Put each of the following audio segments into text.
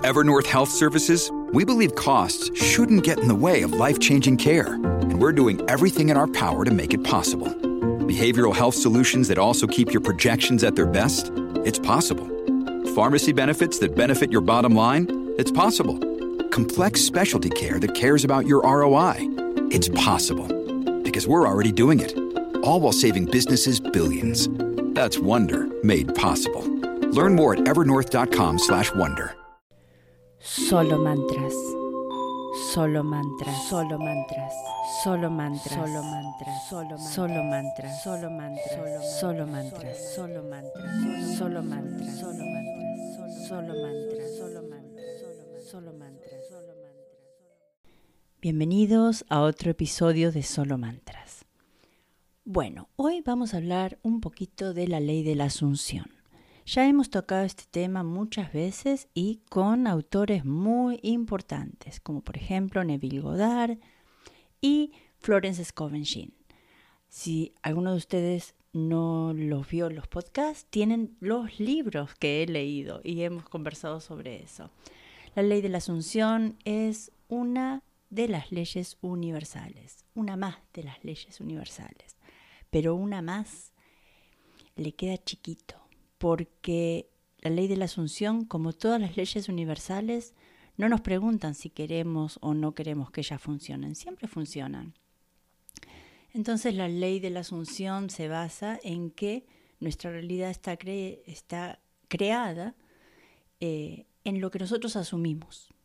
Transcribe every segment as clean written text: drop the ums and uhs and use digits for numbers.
Evernorth Health Services, we believe costs shouldn't get in the way of life-changing care, and we're doing everything in our power to make it possible. Behavioral health solutions that also keep your projections at their best? It's possible. Pharmacy benefits that benefit your bottom line? It's possible. Complex specialty care that cares about your ROI? It's possible. Because we're already doing it. All while saving businesses billions. That's Wonder made possible. Learn more at evernorth.com/wonder. Solo mantras. Solo mantras. Solo mantras. Solo mantras. Solo mantras. Solo mantras. Solo mantras. Solo mantras. Solo mantras. Solo mantras. Solo mantras. Solo mantras. Solo mantras. Solo mantras. Solo mantras. Bienvenidos a otro episodio de Solo Mantras. Bueno, hoy vamos a hablar un poquito de la ley de la Asunción. Ya hemos tocado este tema muchas veces y con autores muy importantes, como por ejemplo Neville Goddard y Florence Scovel Shinn. Si alguno de ustedes no los vio los podcasts, tienen los libros que he leído y hemos conversado sobre eso. La ley de la Asunción es una de las leyes universales, una más de las leyes universales, pero una más le queda chiquito. Porque la ley de la Asunción, como todas las leyes universales, no nos preguntan si queremos o no queremos que ellas funcionen, siempre funcionan. Entonces la ley de la Asunción se basa en que nuestra realidad está creada en lo que nosotros asumimos.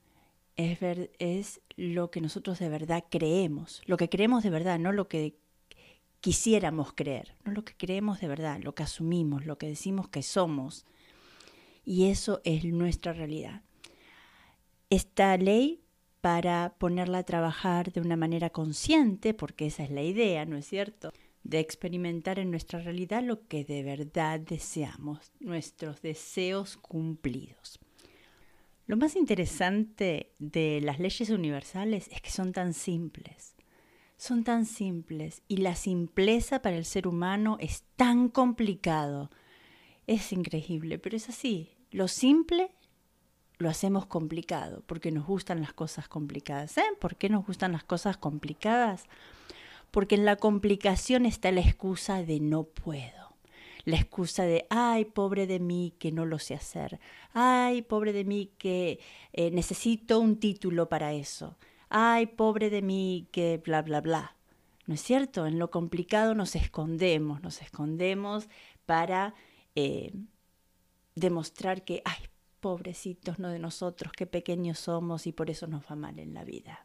Es lo que nosotros de verdad creemos, lo que creemos de verdad, no lo que quisiéramos creer, no lo que creemos de verdad, lo que asumimos, lo que decimos que somos. Y eso es nuestra realidad. Esta ley, para ponerla a trabajar de una manera consciente, porque esa es la idea, ¿no es cierto?, de experimentar en nuestra realidad lo que de verdad deseamos, nuestros deseos cumplidos. Lo más interesante de las leyes universales es que son tan simples. Son tan simples y la simpleza para el ser humano es tan complicado. Es increíble, pero es así. Lo simple lo hacemos complicado porque nos gustan las cosas complicadas. ¿Saben por qué nos gustan las cosas complicadas? Porque en la complicación está la excusa de no puedo. La excusa de, ay, pobre de mí que no lo sé hacer. Ay, pobre de mí que necesito un título para eso. Ay, pobre de mí, que bla, bla, bla. ¿No es cierto? En lo complicado nos escondemos para demostrar que, ay, pobrecitos, no de nosotros, qué pequeños somos y por eso nos va mal en la vida.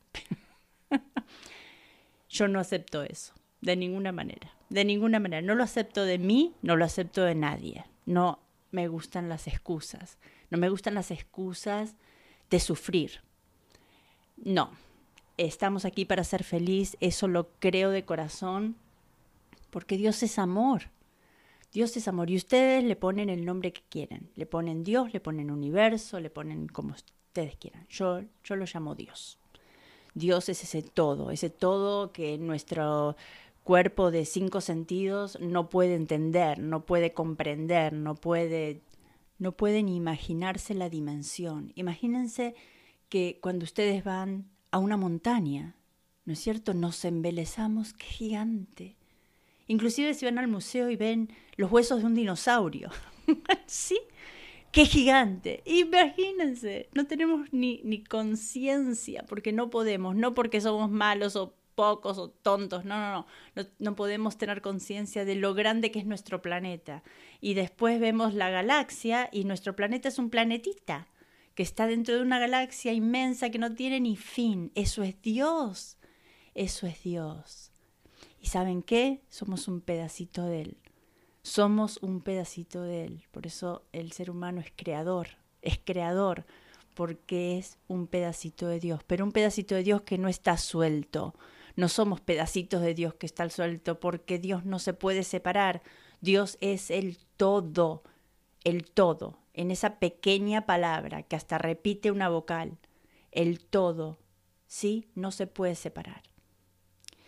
Yo no acepto eso, de ninguna manera. No lo acepto de mí, no lo acepto de nadie. No me gustan las excusas. No me gustan las excusas de sufrir. No. Estamos aquí para ser feliz, eso lo creo de corazón, porque Dios es amor. Dios es amor y ustedes le ponen el nombre que quieren. Le ponen Dios, le ponen universo, le ponen como ustedes quieran. Yo lo llamo Dios. Dios es ese todo que nuestro cuerpo de 5 sentidos no puede entender, no puede comprender, no puede ni imaginarse la dimensión. Imagínense que cuando ustedes van a una montaña, ¿no es cierto? Nos embelezamos, qué gigante. Inclusive si van al museo y ven los huesos de un dinosaurio, ¿sí? ¡Qué gigante! Imagínense, no tenemos ni conciencia, porque no podemos, no porque somos malos o pocos o tontos, no podemos tener conciencia de lo grande que es nuestro planeta. Y después vemos la galaxia y nuestro planeta es un planetita que está dentro de una galaxia inmensa que no tiene ni fin. Eso es Dios. Eso es Dios. ¿Y saben qué? Somos un pedacito de Él. Somos un pedacito de Él. Por eso el ser humano es creador. Es creador porque es un pedacito de Dios. Pero un pedacito de Dios que no está suelto. No somos pedacitos de Dios que está suelto porque Dios no se puede separar. Dios es el todo. El todo. En esa pequeña palabra que hasta repite una vocal, el todo, ¿sí? No se puede separar.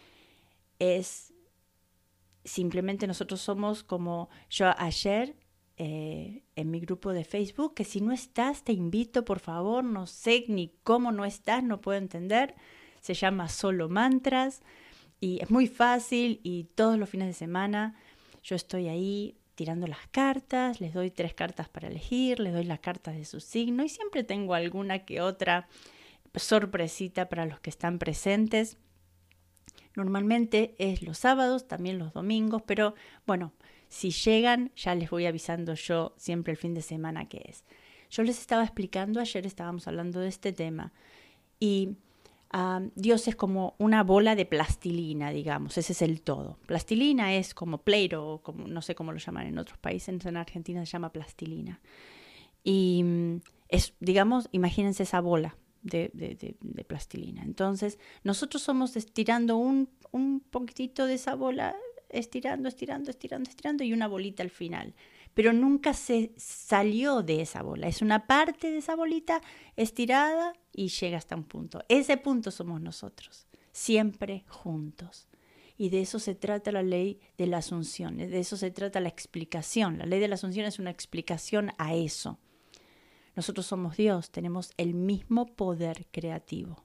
Simplemente nosotros somos como yo ayer en mi grupo de Facebook, que si no estás, te invito, por favor, no sé ni cómo no estás, no puedo entender. Se llama Solo Mantras y es muy fácil y todos los fines de semana yo estoy ahí tirando las cartas, les doy 3 cartas para elegir, les doy las cartas de su signo y siempre tengo alguna que otra sorpresita para los que están presentes. Normalmente es los sábados, también los domingos, pero bueno, si llegan ya les voy avisando yo siempre el fin de semana que es. Yo les estaba explicando, ayer estábamos hablando de este tema y Dios es como una bola de plastilina, digamos, ese es el todo. Plastilina es como Play-Doh, como, no sé cómo lo llaman en otros países, en Argentina se llama plastilina. Y es, digamos, imagínense esa bola de plastilina. Entonces, nosotros somos estirando un poquitito de esa bola, estirando y una bolita al final. Pero nunca se salió de esa bola. Es una parte de esa bolita estirada y llega hasta un punto. Ese punto somos nosotros, siempre juntos. Y de eso se trata la ley de la Asunción, de eso se trata la explicación. La ley de la Asunción es una explicación a eso. Nosotros somos Dios, tenemos el mismo poder creativo.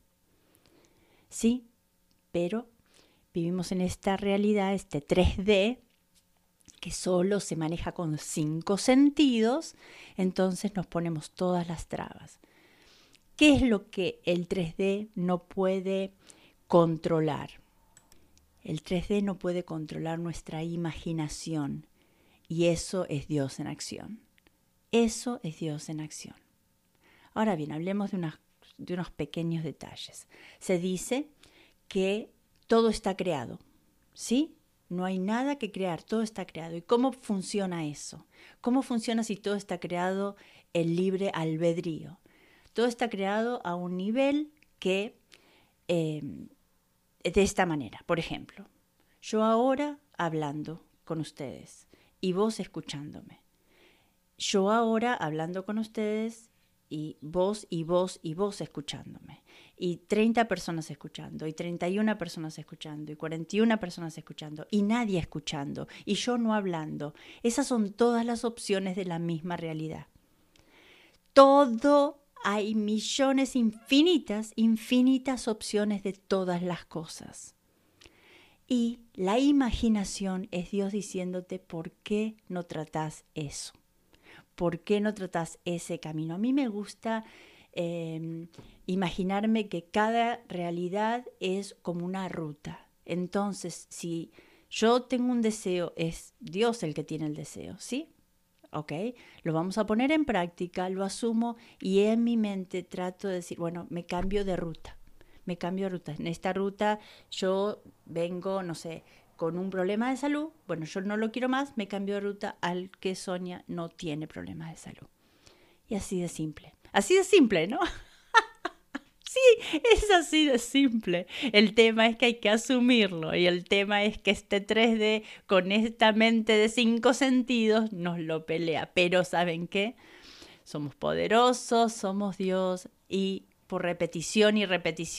Sí, pero vivimos en esta realidad, este 3D, que solo se maneja con 5 sentidos, entonces nos ponemos todas las trabas. ¿Qué es lo que el 3D no puede controlar? El 3D no puede controlar nuestra imaginación y eso es Dios en acción. Eso es Dios en acción. Ahora bien, hablemos de unos pequeños detalles. Se dice que todo está creado, ¿sí? No hay nada que crear, todo está creado. ¿Y cómo funciona eso? ¿Cómo funciona si todo está creado en libre albedrío? Todo está creado a un nivel que, de esta manera, por ejemplo, yo ahora hablando con ustedes y vos escuchándome. Yo ahora hablando con ustedes y vos escuchándome. Y 30 personas escuchando, y 31 personas escuchando, y 41 personas escuchando, y nadie escuchando, y yo no hablando. Esas son todas las opciones de la misma realidad. Todo, hay millones, infinitas opciones de todas las cosas. Y la imaginación es Dios diciéndote, ¿por qué no tratás eso? ¿Por qué no tratás ese camino? A mí me gusta imaginarme que cada realidad es como una ruta. Entonces, si yo tengo un deseo, es Dios el que tiene el deseo, ¿sí? ¿Ok? Lo vamos a poner en práctica, lo asumo y en mi mente trato de decir, bueno, me cambio de ruta. En esta ruta yo vengo, no sé, con un problema de salud, bueno, yo no lo quiero más, me cambio de ruta al que Sonia no tiene problemas de salud. Y así de simple, ¿no? Sí, es así de simple. El tema es que hay que asumirlo y el tema es que este 3D con esta mente de 5 sentidos nos lo pelea. Pero ¿saben qué? Somos poderosos, somos Dios y por repetición y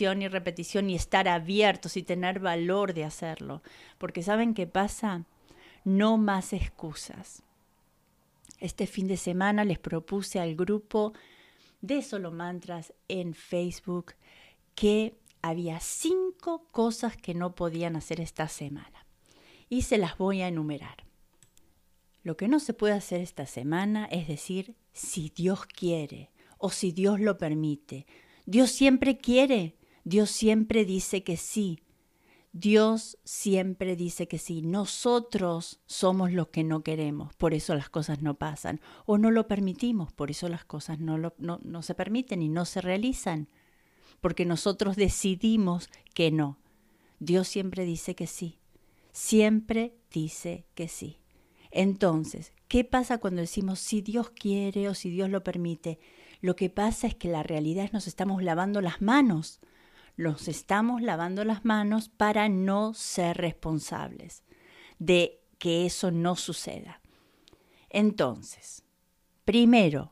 estar abiertos y tener valor de hacerlo. Porque ¿saben qué pasa? No más excusas. Este fin de semana les propuse al grupo de Solo Mantras en Facebook que había 5 cosas que no podían hacer esta semana. Y se las voy a enumerar. Lo que no se puede hacer esta semana es decir, si Dios quiere o si Dios lo permite. Dios siempre quiere, Dios siempre dice que sí. Dios siempre dice que sí. Nosotros somos los que no queremos, por eso las cosas no pasan. O no lo permitimos, por eso las cosas no se permiten y no se realizan. Porque nosotros decidimos que no. Dios siempre dice que sí. Siempre dice que sí. Entonces, ¿qué pasa cuando decimos si Dios quiere o si Dios lo permite? Lo que pasa es que la realidad es nos estamos lavando las manos. Nos estamos lavando las manos para no ser responsables de que eso no suceda. Entonces, primera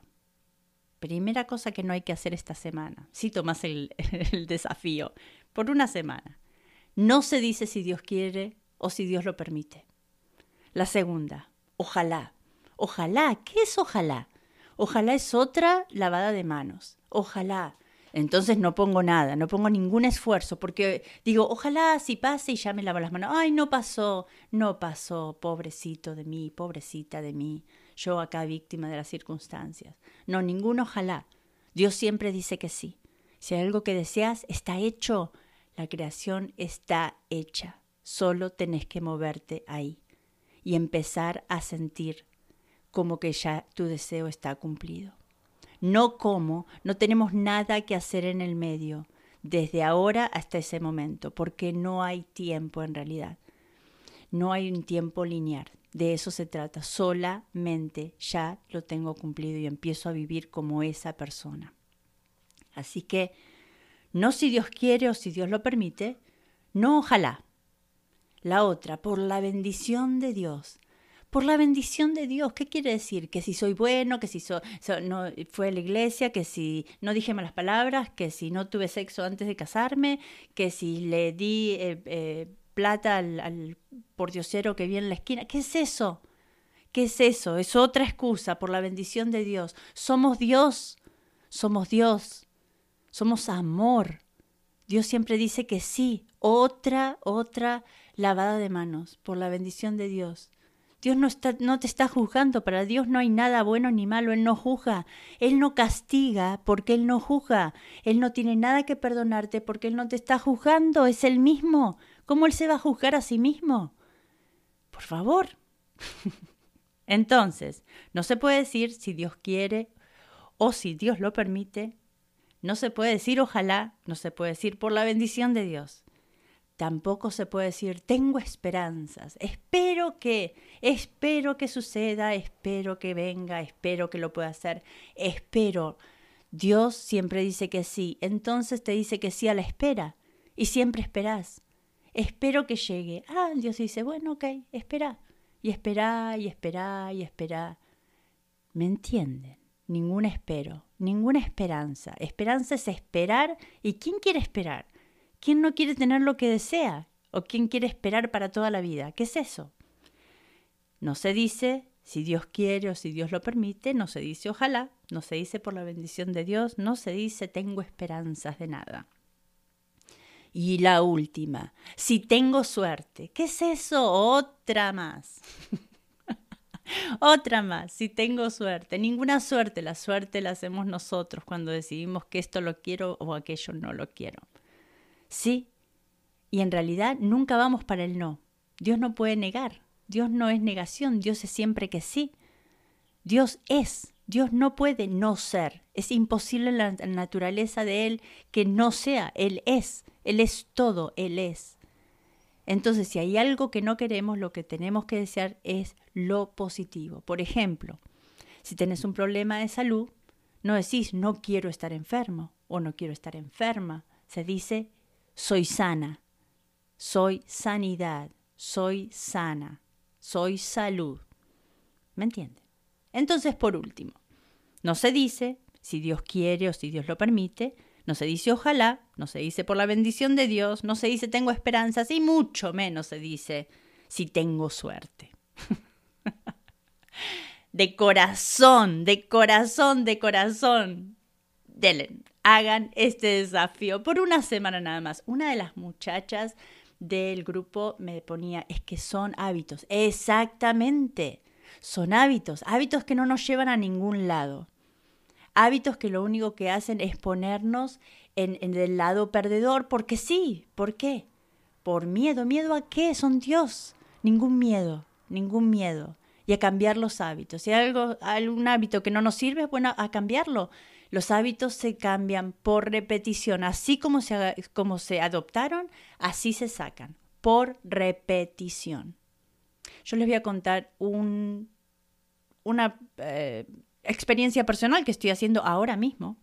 cosa que no hay que hacer esta semana, si tomas el desafío, por una semana, no se dice si Dios quiere o si Dios lo permite. La segunda, ojalá Ojalá, ¿qué es ojalá? Ojalá es otra lavada de manos. Ojalá. Entonces no pongo nada, no pongo ningún esfuerzo, porque digo, ojalá si pase y ya me lavo las manos. Ay, no pasó, pobrecito de mí, pobrecita de mí, yo acá víctima de las circunstancias. No, ningún ojalá. Dios siempre dice que sí. Si hay algo que deseas, está hecho. La creación está hecha. Solo tenés que moverte ahí y empezar a sentir como que ya tu deseo está cumplido. No tenemos nada que hacer en el medio, desde ahora hasta ese momento, porque no hay tiempo en realidad. No hay un tiempo lineal, de eso se trata. Solamente ya lo tengo cumplido y empiezo a vivir como esa persona. Así que, no si Dios quiere o si Dios lo permite, no ojalá. La otra, por la bendición de Dios. Por la bendición de Dios, ¿qué quiere decir? Que si soy bueno, que si no fui a la iglesia, que si no dije malas palabras, que si no tuve sexo antes de casarme, que si le di plata al pordiosero que viene en la esquina. ¿Qué es eso? ¿Qué es eso? Es otra excusa por la bendición de Dios. Somos Dios, somos Dios, somos amor. Dios siempre dice que sí, otra lavada de manos por la bendición de Dios. Dios no te está juzgando, para Dios no hay nada bueno ni malo, Él no juzga, Él no castiga porque Él no juzga, Él no tiene nada que perdonarte porque Él no te está juzgando, es Él mismo. ¿Cómo Él se va a juzgar a sí mismo? Por favor. Entonces, no se puede decir si Dios quiere o si Dios lo permite, no se puede decir ojalá, no se puede decir por la bendición de Dios. Tampoco se puede decir, tengo esperanzas, espero que suceda, espero que venga, espero que lo pueda hacer, espero. Dios siempre dice que sí, entonces te dice que sí a la espera y siempre esperás. Espero que llegue. Dios dice, bueno, ok, espera. Y espera, y espera, y espera. ¿Me entienden? Ningún espero, ninguna esperanza. Esperanza es esperar. ¿Y quién quiere esperar? ¿Quién no quiere tener lo que desea? ¿O quién quiere esperar para toda la vida? ¿Qué es eso? No se dice si Dios quiere o si Dios lo permite, no se dice ojalá, no se dice por la bendición de Dios, no se dice tengo esperanzas de nada. Y la última, si tengo suerte. ¿Qué es eso? Otra más. Otra más, si tengo suerte. Ninguna suerte, la suerte la hacemos nosotros cuando decidimos que esto lo quiero o aquello no lo quiero. Sí, y en realidad nunca vamos para el no. Dios no puede negar, Dios no es negación, Dios es siempre que sí. Dios es, Dios no puede no ser. Es imposible en la naturaleza de Él que no sea, Él es todo, Él es. Entonces, si hay algo que no queremos, lo que tenemos que desear es lo positivo. Por ejemplo, si tenés un problema de salud, no decís no quiero estar enfermo o no quiero estar enferma. Se dice soy sana, soy sanidad, soy sana, soy salud. ¿Me entienden? Entonces, por último, no se dice si Dios quiere o si Dios lo permite, no se dice ojalá, no se dice por la bendición de Dios, no se dice tengo esperanzas y mucho menos se dice si tengo suerte. De corazón, de corazón, de corazón. Delen, hagan este desafío por una semana nada más. Una de las muchachas del grupo me ponía, es que son hábitos. Exactamente, son hábitos que no nos llevan a ningún lado. Hábitos que lo único que hacen es ponernos en el lado perdedor, porque sí, ¿por qué? Por miedo. ¿Miedo a qué? Son Dios. Ningún miedo. Y a cambiar los hábitos. Si hay algún hábito que no nos sirve, bueno, a cambiarlo. Los hábitos se cambian por repetición. Así como se adoptaron, así se sacan. Por repetición. Yo les voy a contar una experiencia personal que estoy haciendo ahora mismo.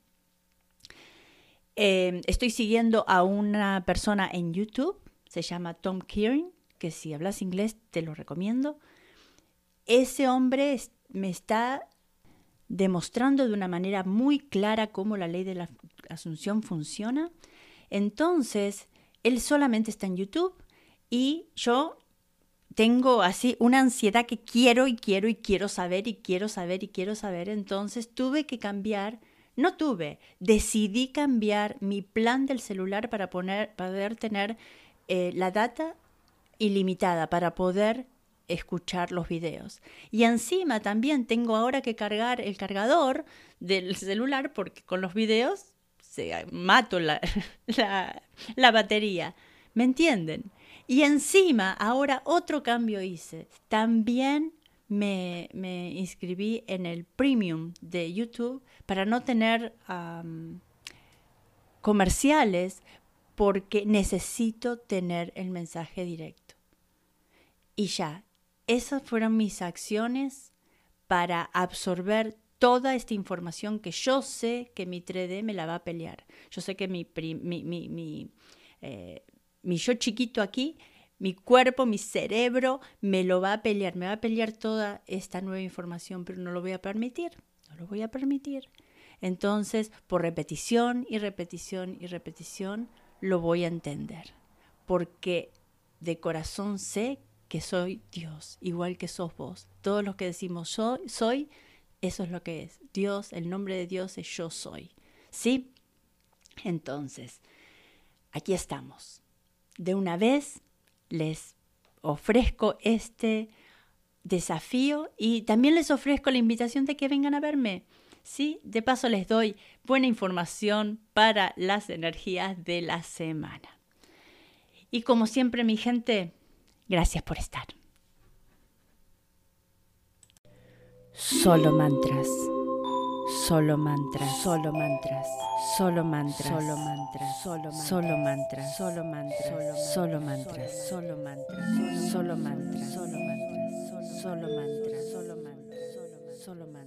Estoy siguiendo a una persona en YouTube, se llama Tom Kearing, que si hablas inglés te lo recomiendo. Ese hombre me está demostrando de una manera muy clara cómo la ley de la asunción funciona. Entonces, él solamente está en YouTube y yo tengo así una ansiedad que quiero saber. Entonces decidí cambiar mi plan del celular para poder tener la data ilimitada, para poder escuchar los videos. Y encima también tengo ahora que cargar el cargador del celular porque con los videos mato la batería. ¿Me entienden? Y encima ahora otro cambio hice. También me inscribí en el Premium de YouTube para no tener comerciales porque necesito tener el mensaje directo. Y ya, esas fueron mis acciones para absorber toda esta información que yo sé que mi 3D me la va a pelear. Yo sé que mi yo chiquito aquí, mi cuerpo, mi cerebro, me lo va a pelear. Me va a pelear toda esta nueva información, pero no lo voy a permitir. No lo voy a permitir. Entonces, por repetición y repetición y repetición, lo voy a entender. Porque de corazón sé que soy Dios, igual que sos vos. Todos los que decimos yo soy, eso es lo que es. Dios, el nombre de Dios es yo soy. ¿Sí? Entonces, aquí estamos. De una vez les ofrezco este desafío y también les ofrezco la invitación de que vengan a verme. ¿Sí? De paso les doy buena información para las energías de la semana. Y como siempre, mi gente, gracias por estar. Solo mantras. Solo mantras, solo mantras, solo mantras, solo mantras, solo mantras, solo mantras, solo mantras, solo mantras, solo mantras, solo mantras, solo mantras, solo mantras, solo mantras, solo mantras.